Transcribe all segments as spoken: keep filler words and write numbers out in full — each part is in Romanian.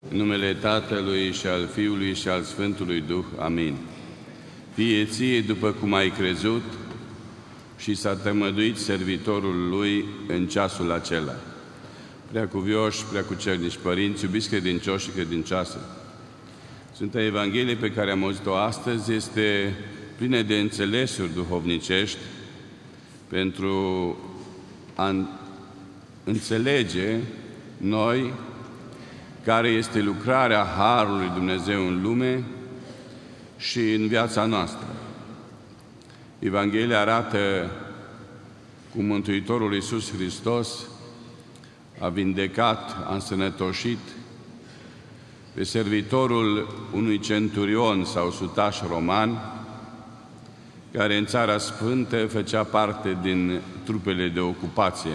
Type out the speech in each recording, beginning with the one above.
În numele Tatălui și al Fiului și al Sfântului Duh. Amin. Fie ție după cum ai crezut și s-a tămăduit servitorul lui în ceasul acela. Preacuvioși, preacucernici părinți, iubiți credincioși și credincioase, Sfânta Evanghelie pe care am auzit-o astăzi este plină de înțelesuri duhovnicești pentru a înțelege noi care este lucrarea Harului Dumnezeu în lume și în viața noastră. Evanghelia arată cum Mântuitorul Iisus Hristos a vindecat, a însănătoșit pe servitorul unui centurion sau sutaș roman, care în Țara Sfântă făcea parte din trupele de ocupație.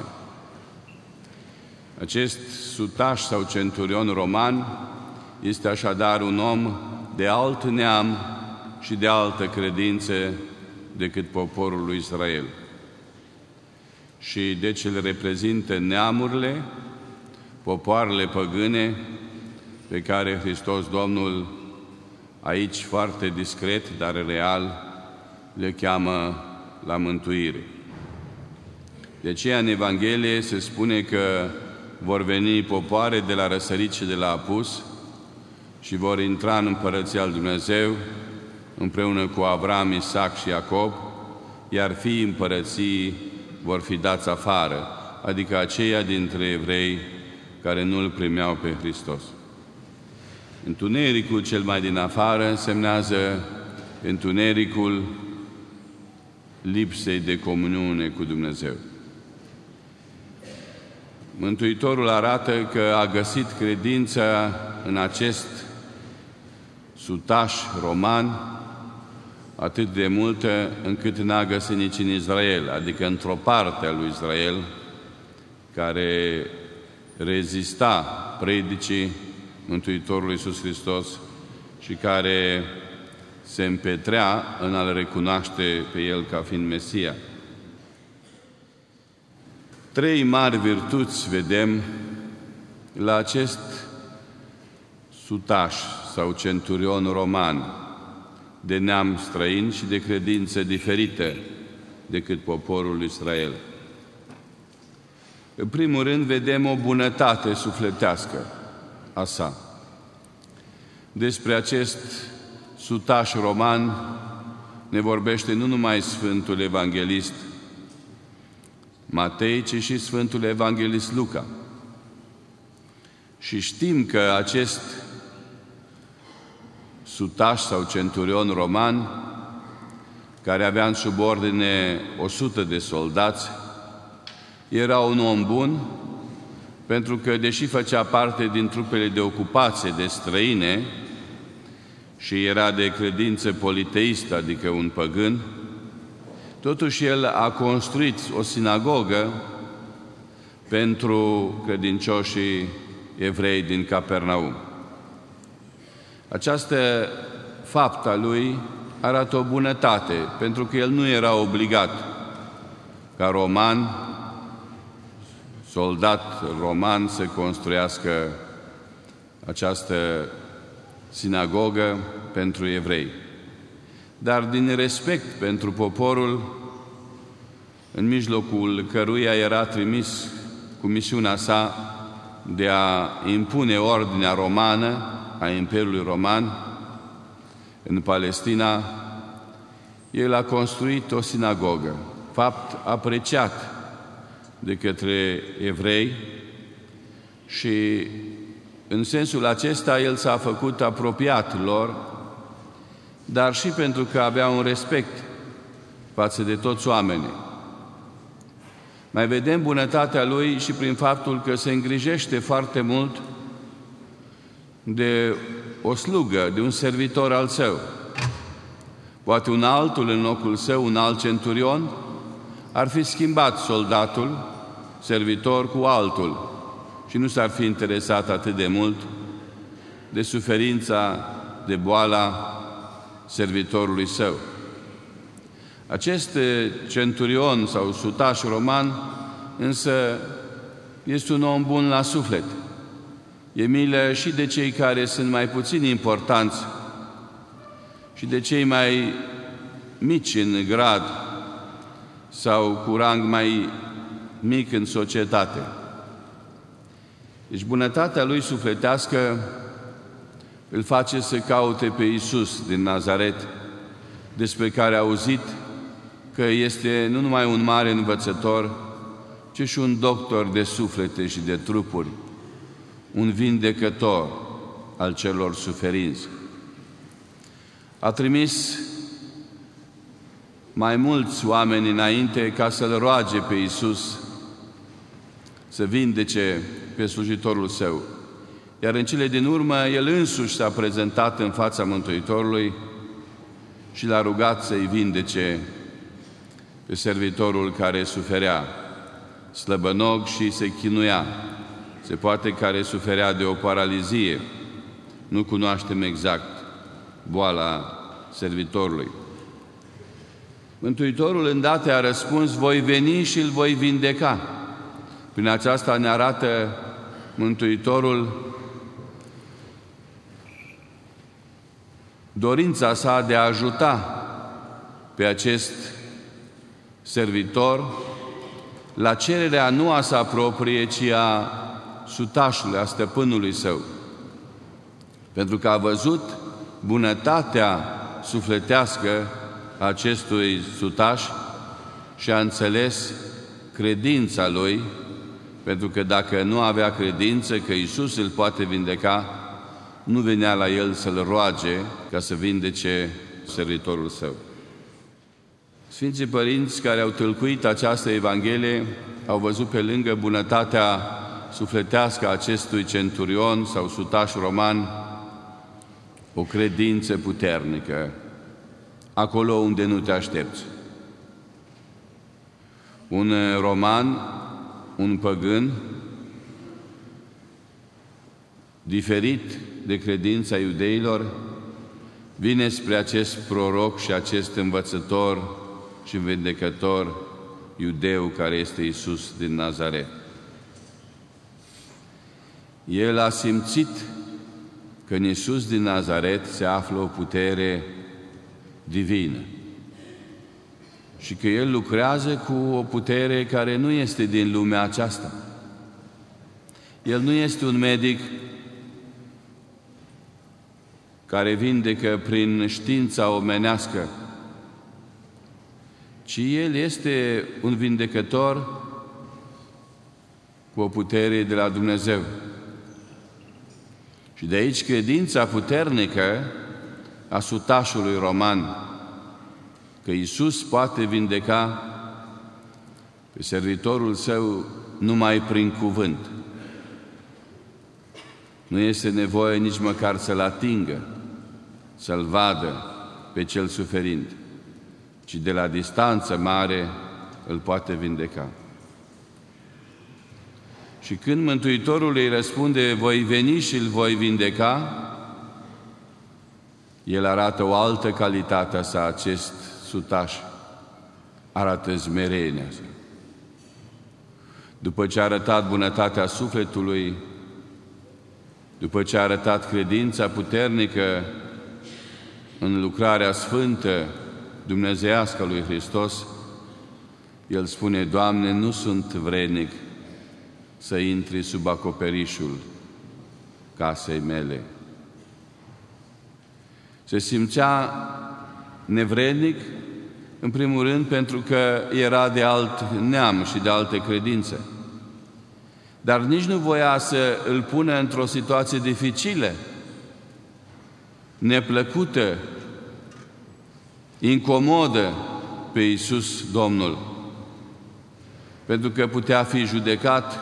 Acest sutaș sau centurion roman este așadar un om de alt neam și de altă credință decât poporul lui Israel. Și deci el reprezintă neamurile, popoarele păgâne, pe care Hristos Domnul, aici foarte discret, dar real, le cheamă la mântuire. De aceea în Evanghelie se spune că vor veni popoare de la răsărit și de la apus și vor intra în Împărăția lui Dumnezeu împreună cu Avram, Isaac și Iacob, iar fiii Împărăției vor fi dați afară, adică aceia dintre evrei care nu îl primeau pe Hristos. Întunericul cel mai din afară însemnează întunericul lipsei de comuniune cu Dumnezeu. Mântuitorul arată că a găsit credința în acest sutaș roman atât de multă încât n-a găsit nici în Israel, adică într-o parte a lui Israel care rezista predicii Mântuitorului Iisus Hristos și care se împetrea în a-L recunoaște pe El ca fiind Mesia. Trei mari virtuți vedem la acest sutaș sau centurion roman de neam străin și de credință diferită decât poporul lui Israel. În primul rând vedem o bunătate sufletească a sa. Despre acest sutaș roman ne vorbește nu numai Sfântul Evanghelist Matei, ci și Sfântul Evanghelist Luca. Și știm că acest sutaș sau centurion roman, care avea în subordine o sută de soldați, era un om bun, pentru că, deși făcea parte din trupele de ocupație de străine și era de credință politeistă, adică un păgân, totuși el a construit o sinagogă pentru credincioșii evrei din Capernaum. Această faptă a lui arată o bunătate, pentru că el nu era obligat ca roman, soldat roman, să construiască această sinagogă pentru evrei. Dar din respect pentru poporul, în mijlocul căruia era trimis cu misiunea sa de a impune ordinea romană a Imperiului Roman în Palestina, el a construit o sinagogă, fapt apreciat de către evrei, și în sensul acesta el s-a făcut apropiat lor, dar și pentru că avea un respect față de toți oamenii. Mai vedem bunătatea lui și prin faptul că se îngrijește foarte mult de o slugă, de un servitor al său. Poate un altul în locul său, un alt centurion, ar fi schimbat soldatul, servitor, cu altul și nu s-ar fi interesat atât de mult de suferința, de boala servitorului său. Acest centurion sau sutaș roman însă este un om bun la suflet, E milă și de cei care sunt mai puțin importanți și de cei mai mici în grad sau cu rang mai mic în societate. Deci bunătatea lui sufletească îl face să caute pe Iisus din Nazaret, despre care a auzit că este nu numai un mare învățător, ci și un doctor de suflete și de trupuri, un vindecător al celor suferinți. A trimis mai mulți oameni înainte ca să-L roage pe Iisus să vindece pe slujitorul Său. Iar în cele din urmă, El însuși s-a prezentat în fața Mântuitorului și L-a rugat să-i vindece pe servitorul care suferea, slăbănog și se chinuia, se poate care suferea de o paralizie. Nu cunoaștem exact boala servitorului. Mântuitorul îndată a răspuns: voi veni și îl voi vindeca. Prin aceasta ne arată Mântuitorul dorința sa de a ajuta pe acest servitor la cererea nu a sa proprie, ci a sutașului, a stăpânului său. Pentru că a văzut bunătatea sufletească a acestui sutaș și a înțeles credința lui, pentru că dacă nu avea credință că Iisus îl poate vindeca, nu venea la el să-l roage ca să vindece servitorul său. Sfinții părinți care au tâlcuit această Evanghelie au văzut pe lângă bunătatea sufletească a acestui centurion sau sutaș roman o credință puternică, acolo unde nu te aștepți. Un roman, un păgân, diferit de credința iudeilor, vine spre acest proroc și acest învățător și vindecător iudeu care este Iisus din Nazaret. El a simțit că în Iisus din Nazaret se află o putere divină și că El lucrează cu o putere care nu este din lumea aceasta. El nu este un medic care vindecă prin știința omenească, ci El este un vindecător cu o putere de la Dumnezeu. Și de aici credința puternică a sutașului roman că Iisus poate vindeca pe servitorul său numai prin cuvânt. Nu este nevoie nici măcar să-l atingă, să-l vadă pe cel suferind, ci de la distanță mare îl poate vindeca. Și când Mântuitorul îi răspunde: voi veni și îl voi vindeca, El arată o altă calitate a sa, acest sutaș, arată smerenia sa. După ce a arătat bunătatea sufletului, după ce a arătat credința puternică în lucrarea sfântă dumnezeiască a lui Hristos, El spune: Doamne, nu sunt vrednic să intri sub acoperișul casei mele. Se simțea nevrednic, în primul rând, pentru că era de alt neam și de alte credințe. Dar nici nu voia să îl pună într-o situație dificilă, neplăcută, incomodă pe Iisus Domnul, pentru că putea fi judecat,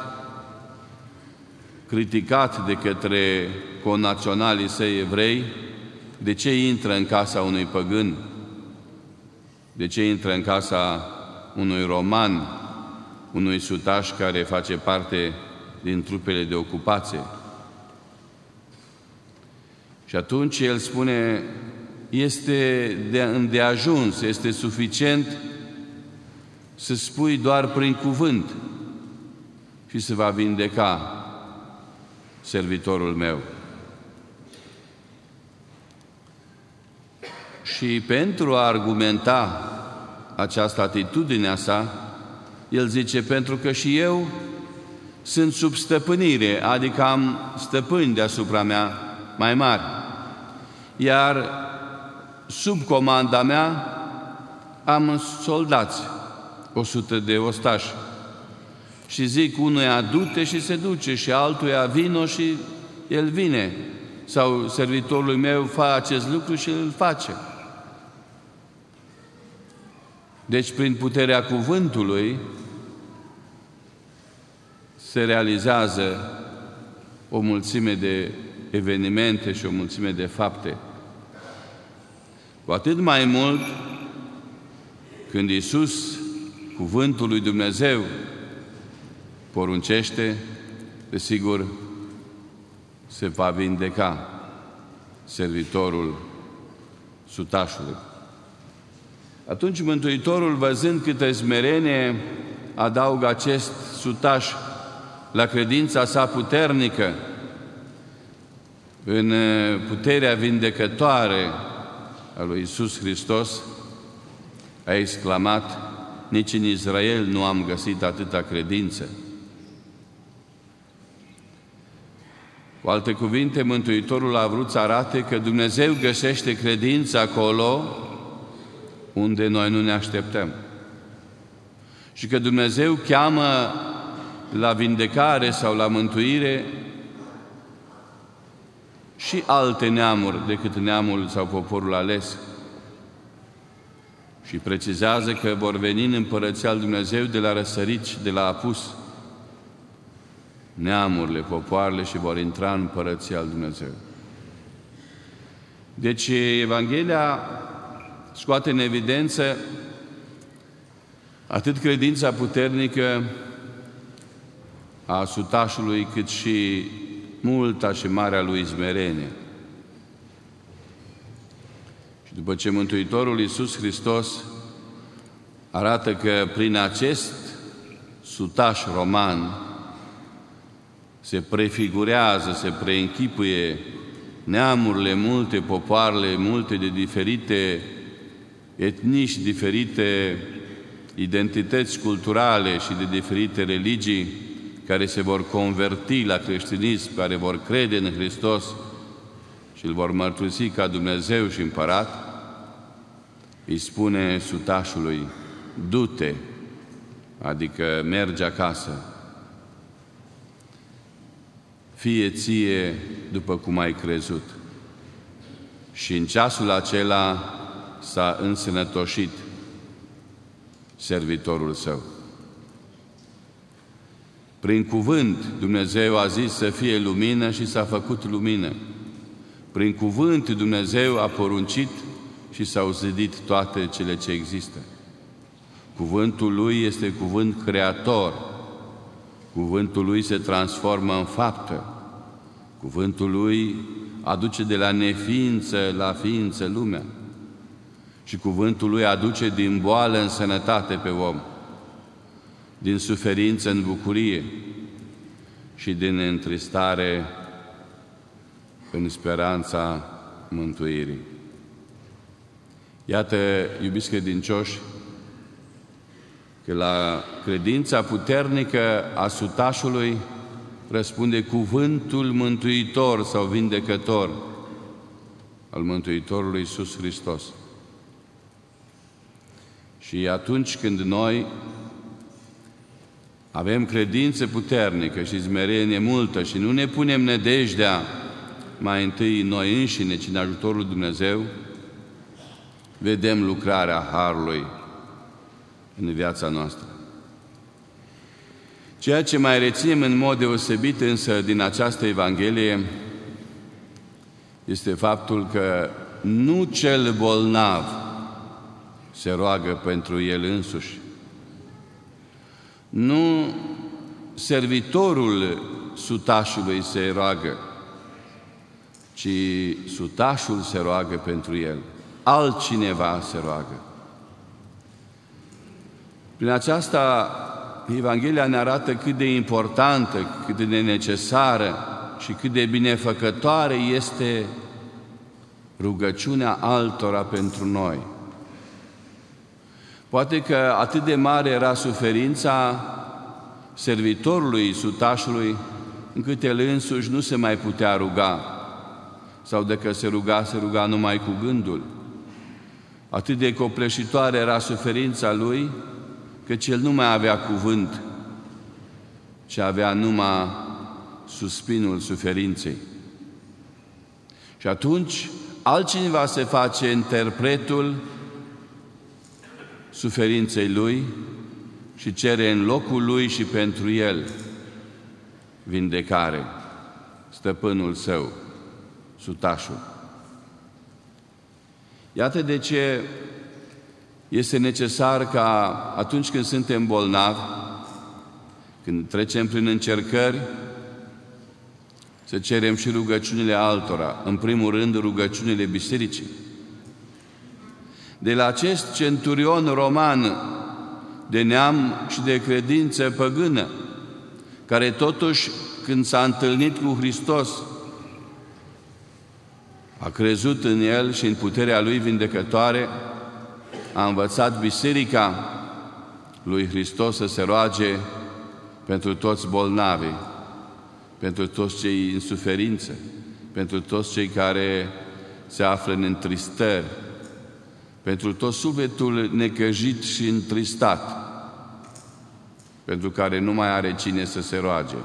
criticat de către connaționalii săi evrei. De ce intră în casa unui păgân? De ce intră în casa unui roman, unui sutaș care face parte din trupele de ocupație? Și atunci El spune: este de îndeajuns, este suficient să spui doar prin cuvânt și se va vindeca servitorul meu. Și pentru a argumenta această atitudine a sa, el zice, pentru că și eu sunt sub stăpânire, adică am stăpâni deasupra mea mai mari, iar sub comanda mea am soldați, o sută de ostași. Și zic unuia, du-te și se duce, și altuia, vino și el vine. Sau servitorului meu, fă acest lucru și îl face. Deci, prin puterea cuvântului, se realizează o mulțime de evenimente și o mulțime de fapte. Cu atât mai mult când Iisus, cuvântul lui Dumnezeu, poruncește, desigur, se va vindeca servitorul sutașului. Atunci Mântuitorul, văzând câtă smerenie adaugă acest sutaș la credința sa puternică, în puterea vindecătoare a lui Iisus Hristos, a exclamat, nici în Israel nu am găsit atâta credință. Cu alte cuvinte, Mântuitorul a vrut să arate că Dumnezeu găsește credință acolo unde noi nu ne așteptăm. Și că Dumnezeu cheamă la vindecare sau la mântuire și alte neamuri decât neamul sau poporul ales. Și precizează că vor veni în Împărăția lui Dumnezeu de la răsărit și de la apus neamurile, popoarele, și vor intra în Împărăția lui Dumnezeu. Deci Evanghelia scoate în evidență atât credința puternică a sutașului, cât și multa și marea lui smerenie. Și după ce Mântuitorul Iisus Hristos arată că prin acest sutaș roman se prefigurează, se preînchipuie neamurile multe, popoarele multe de diferite etnii și diferite identități culturale și de diferite religii care se vor converti la creștinism, care vor crede în Hristos și îl vor mărturisi ca Dumnezeu și Împărat, îi spune sutașului, du-te, adică mergi acasă, fie ție după cum ai crezut. Și în ceasul acela s-a însănătoșit servitorul său. Prin cuvânt Dumnezeu a zis să fie lumină și s-a făcut lumină. Prin cuvânt Dumnezeu a poruncit și s-au zidit toate cele ce există. Cuvântul Lui este cuvânt creator. Cuvântul Lui se transformă în faptă. Cuvântul Lui aduce de la neființă la ființă lumea. Și cuvântul Lui aduce din boală în sănătate pe om, din suferință în bucurie și din întristare în speranța mântuirii. Iată, iubiți credincioși, că la credința puternică a sutașului răspunde cuvântul mântuitor sau vindecător al Mântuitorului Iisus Hristos. Și atunci când noi avem credință puternică și smerenie multă și nu ne punem nădejdea mai întâi noi înșine, ci în ajutorul Dumnezeu, vedem lucrarea Harului în viața noastră. Ceea ce mai reținem în mod deosebit însă din această Evanghelie este faptul că nu cel bolnav se roagă pentru el însuși. Nu servitorul sutașului se roagă, ci sutașul se roagă pentru el. Altcineva se roagă. Prin aceasta, Evanghelia ne arată cât de importantă, cât de necesară și cât de binefăcătoare este rugăciunea altora pentru noi. Poate că atât de mare era suferința servitorului, sutașului, încât el însuși nu se mai putea ruga, sau dacă se ruga, se ruga numai cu gândul. Atât de copleșitoare era suferința lui, căci el nu mai avea cuvânt, ci avea numai suspinul suferinței. Și atunci altcineva se face interpretul suferinței lui și cere în locul lui și pentru el vindecare, stăpânul său, sutașul. Iată de ce este necesar ca atunci când suntem bolnavi, când trecem prin încercări, să cerem și rugăciunile altora, în primul rând rugăciunile bisericii. De la acest centurion roman de neam și de credință păgână, care totuși, când s-a întâlnit cu Hristos, a crezut în El și în puterea Lui vindecătoare, a învățat biserica lui Hristos să se roage pentru toți bolnavii, pentru toți cei în suferință, pentru toți cei care se află în întristări, pentru tot sufletul necăjit și întristat, pentru care nu mai are cine să se roage.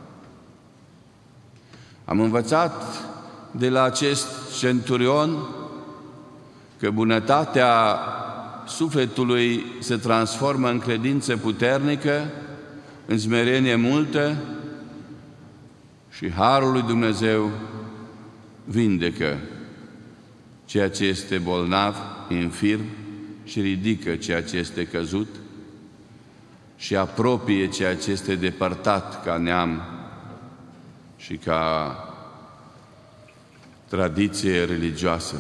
Am învățat de la acest centurion că bunătatea sufletului se transformă în credință puternică, în smerenie multă și harul lui Dumnezeu vindecă ceea ce este bolnav, infirm și ridică ceea ce este căzut și apropie ceea ce este depărtat ca neam și ca tradiție religioasă.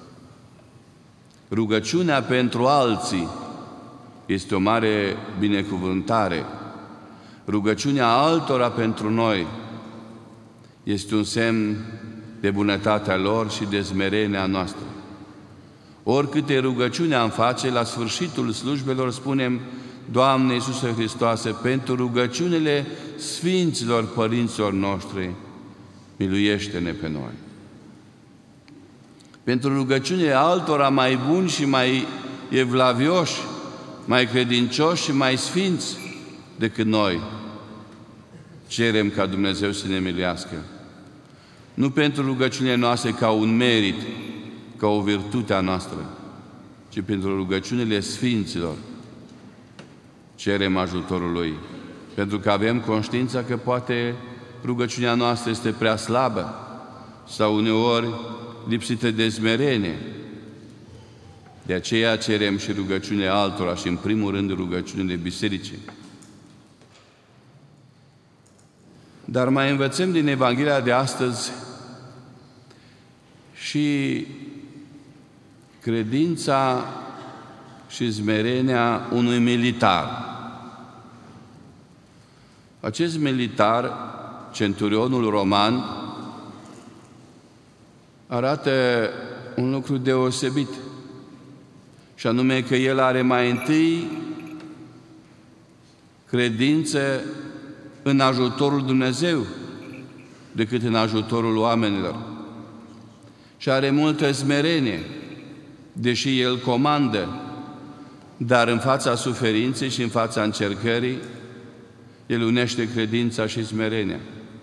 Rugăciunea pentru alții este o mare binecuvântare. Rugăciunea altora pentru noi este un semn de bunătatea lor și de smerenia noastră. Oricâte rugăciune am face, la sfârșitul slujbelor spunem: Doamne Iisuse Hristoase, pentru rugăciunile Sfinților Părinților noștri, miluiește-ne pe noi. Pentru rugăciunile altora mai buni și mai evlavioși, mai credincioși și mai sfinți decât noi, cerem ca Dumnezeu să ne miluiască. Nu pentru rugăciunile noastre ca un merit, ca o virtute a noastră, ci pentru rugăciunile Sfinților cerem ajutorul Lui. Pentru că avem conștiința că poate rugăciunea noastră este prea slabă sau uneori lipsită de smerenie. De aceea cerem și rugăciunile altora și în primul rând rugăciunile bisericii. Dar mai învățăm din Evanghelia de astăzi și credința și smerenia unui militar. Acest militar, centurionul roman, arată un lucru deosebit, și anume că el are mai întâi credință în ajutorul Dumnezeu decât în ajutorul oamenilor. Și are multă smerenie, deși el comandă, dar în fața suferinței și în fața încercării, el unește credința și smerenia.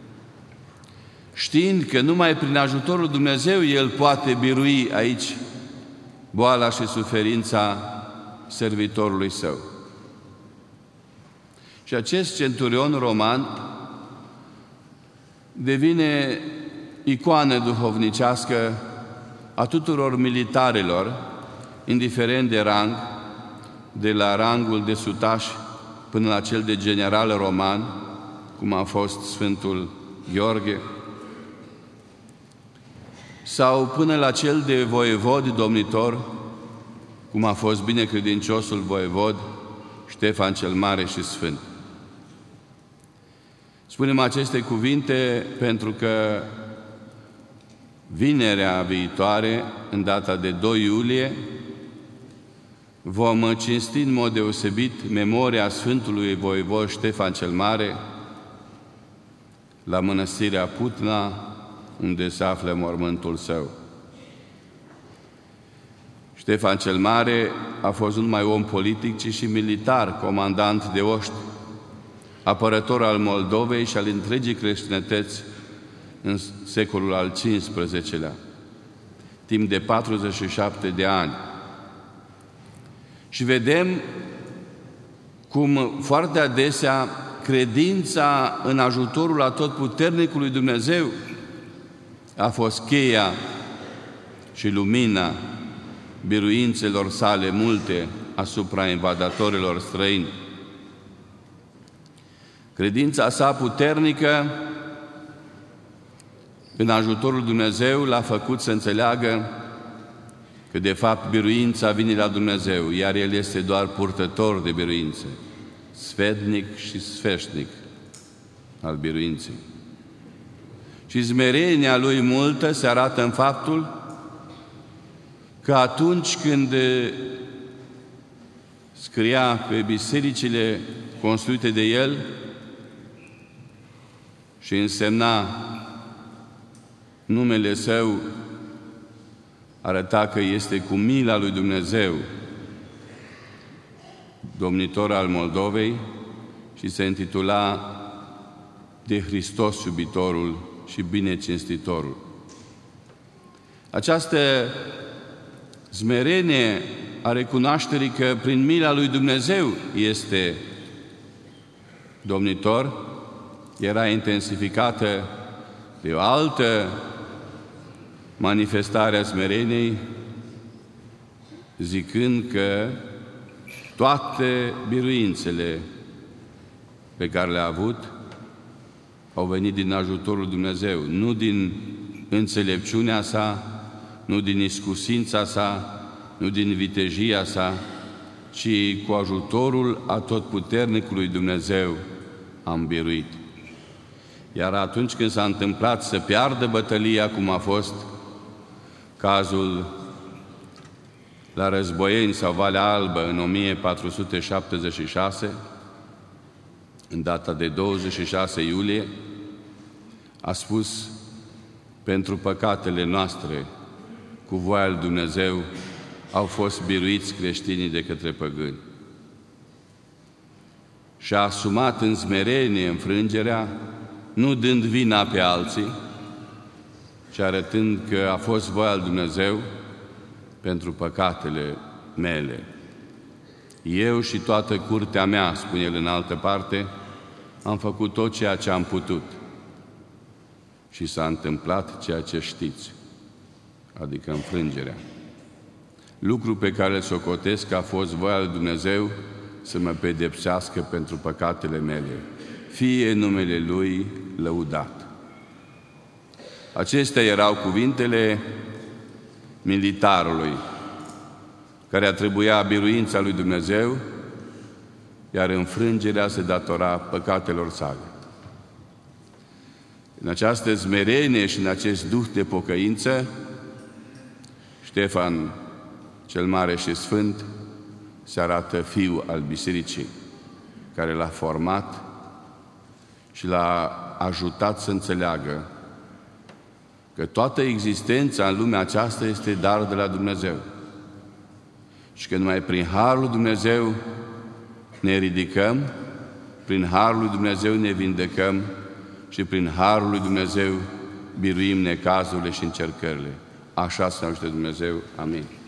Știind că numai prin ajutorul Dumnezeu el poate birui aici boala și suferința servitorului său. Și acest centurion roman devine icoană duhovnicească a tuturor militarilor, indiferent de rang, de la rangul de sutaș până la cel de general roman, cum a fost Sfântul Gheorghe, sau până la cel de voievod domnitor, cum a fost binecredinciosul voievod Ștefan cel Mare și Sfânt. Spunem aceste cuvinte pentru că vinerea viitoare, în data de doi iulie, vom cinsti în mod deosebit memoria Sfântului Voievod Ștefan cel Mare la Mănăstirea Putna, unde se află mormântul său. Ștefan cel Mare a fost nu numai om politic, ci și militar, comandant de oști, apărător al Moldovei și al întregii creștinătăți în secolul al cincisprezecelea, timp de patruzeci și șapte de ani. Și vedem cum foarte adesea credința în ajutorul atotputernicului Dumnezeu a fost cheia și lumina biruințelor sale multe asupra invadatorilor străini. Credința sa puternică în ajutorul Dumnezeu l-a făcut să înțeleagă că de fapt biruința vine la Dumnezeu, iar El este doar purtător de biruințe, sfetnic și sfeșnic al biruinței. Și smerenia Lui multă se arată în faptul că atunci când scria pe bisericile construite de El și însemna numele Său, arăta că este cu mila lui Dumnezeu, domnitor al Moldovei, și se intitula de Hristos iubitorul și binecinstitorul. Această smerenie a recunoașterii că prin mila lui Dumnezeu este domnitor era intensificată de o altă manifestare a smereniei, zicând că toate biruințele pe care le-a avut au venit din ajutorul Dumnezeu, nu din înțelepciunea sa, nu din iscusința sa, nu din vitejia sa, ci cu ajutorul atotputernicului Dumnezeu am biruit. Iar atunci când s-a întâmplat să piardă bătălia, cum a fost cazul la Războieni sau Valea Albă în o mie patru sute șaptezeci și șase, în data de douăzeci și șase iulie, a spus: pentru păcatele noastre, cu voia lui Dumnezeu, au fost biruiți creștinii de către păgâni. Și a asumat în smerenie înfrângerea, nu dând vina pe alții, ci arătând că a fost voia lui Dumnezeu pentru păcatele mele. Eu și toată curtea mea, spune el în altă parte, am făcut tot ceea ce am putut. Și s-a întâmplat ceea ce știți, adică înfrângerea. Lucru pe care îl socotesc că a fost voia lui Dumnezeu să mă pedepsească pentru păcatele mele. Fie numele Lui lăudat. Acestea erau cuvintele militarului care atribuia biruința lui Dumnezeu, iar înfrângerea se datora păcatelor sale. În această smerenie și în acest duh de pocăință, Ștefan cel Mare și Sfânt se arată fiu al Bisericii, care l-a format și l-a ajutat să înțeleagă că toată existența în lumea aceasta este dar de la Dumnezeu și că numai prin Harul lui Dumnezeu ne ridicăm, prin Harul lui Dumnezeu ne vindecăm și prin Harul lui Dumnezeu biruim necazurile și încercările. Așa să ne ajute Dumnezeu. Amin.